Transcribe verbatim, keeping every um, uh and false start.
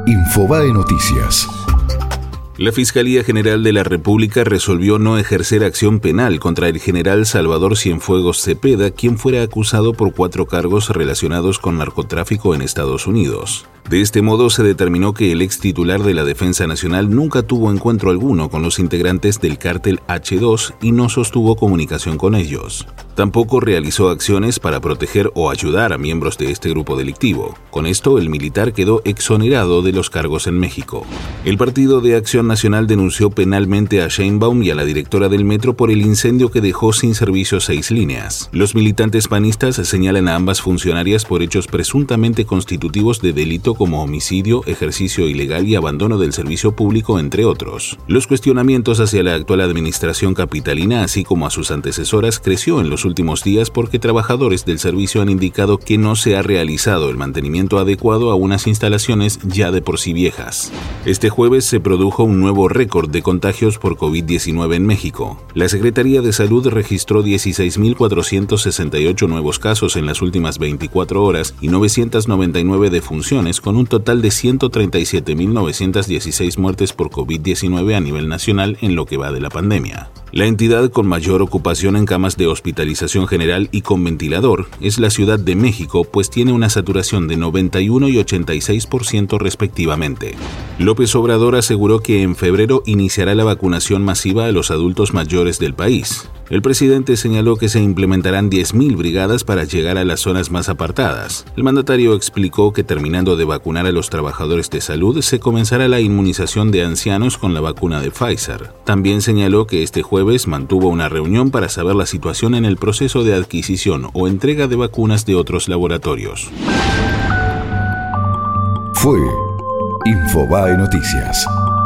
Infobae Noticias. La Fiscalía General de la República resolvió no ejercer acción penal contra el general Salvador Cienfuegos Cepeda, quien fuera acusado por cuatro cargos relacionados con narcotráfico en Estados Unidos. De este modo, se determinó que el ex titular de la Defensa Nacional nunca tuvo encuentro alguno con los integrantes del cártel hache dos y no sostuvo comunicación con ellos. Tampoco realizó acciones para proteger o ayudar a miembros de este grupo delictivo. Con esto, el militar quedó exonerado de los cargos en México. El Partido de Acción Nacional denunció penalmente a Sheinbaum y a la directora del metro por el incendio que dejó sin servicio seis líneas. Los militantes panistas señalan a ambas funcionarias por hechos presuntamente constitutivos de delito como homicidio, ejercicio ilegal y abandono del servicio público, entre otros. Los cuestionamientos hacia la actual administración capitalina, así como a sus antecesoras, creció en los últimos días porque trabajadores del servicio han indicado que no se ha realizado el mantenimiento adecuado a unas instalaciones ya de por sí viejas. Este jueves se produjo un nuevo récord de contagios por covid diecinueve en México. La Secretaría de Salud registró dieciséis mil cuatrocientos sesenta y ocho nuevos casos en las últimas veinticuatro horas y novecientas noventa y nueve defunciones, con un total de ciento treinta y siete mil novecientas dieciséis muertes por covid diecinueve a nivel nacional en lo que va de la pandemia. La entidad con mayor ocupación en camas de hospitalización general y con ventilador es la Ciudad de México, pues tiene una saturación de noventa y uno y ochenta y seis por ciento respectivamente. López Obrador aseguró que en febrero iniciará la vacunación masiva a los adultos mayores del país. El presidente señaló que se implementarán diez mil brigadas para llegar a las zonas más apartadas. El mandatario explicó que terminando de vacunar a los trabajadores de salud, se comenzará la inmunización de ancianos con la vacuna de Pfizer. También señaló que este jueves mantuvo una reunión para saber la situación en el proceso de adquisición o entrega de vacunas de otros laboratorios. Fue Infobae Noticias.